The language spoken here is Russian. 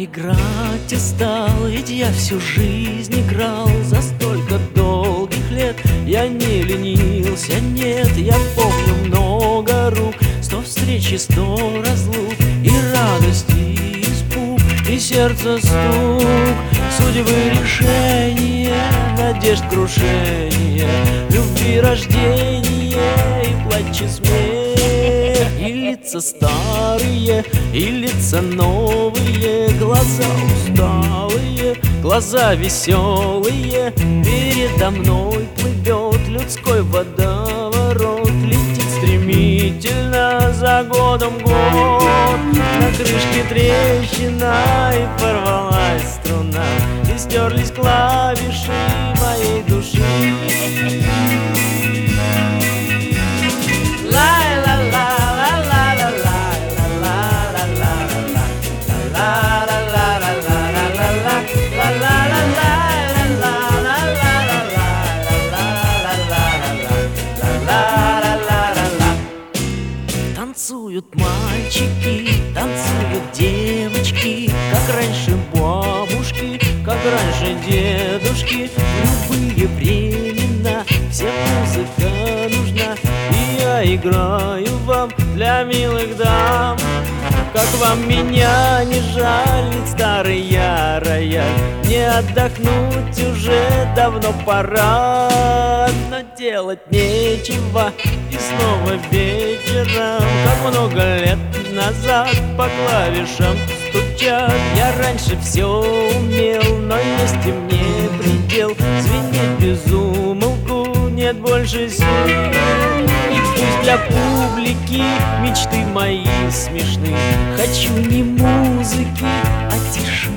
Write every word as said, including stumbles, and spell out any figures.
играть устал, ведь я всю жизнь играл. За столько долгих лет я не ленился, нет. Я помню много рук, сто встреч и сто разлук, и радость, и испуг, и сердце стук, судьбы решение, надежд крушение, любви рождение и плач и смех. И лица старые, и лица новые, глаза усталые, глаза веселые. Передо мной плывет людской водоворот, летит стремительно за годом год. На крышке трещина, и порвалась струна, и стерлись клавиши моей души. Танцуют мальчики, танцуют девочки, как раньше бабушки, как раньше дедушки. В любые времена всем музыка нужна, и я играю вам для милых дам. Как вам меня не жаль, ведь старый я рояль, не отдохнуть уже давно пора. Но делать нечего, и снова вечером, как много лет назад, по клавишам стучат. Я раньше все умел, но есть и мне предел, звенеть без умолку нет больше сил. И пусть для публики мечты мои смешны, хочу не музыки, а тишины.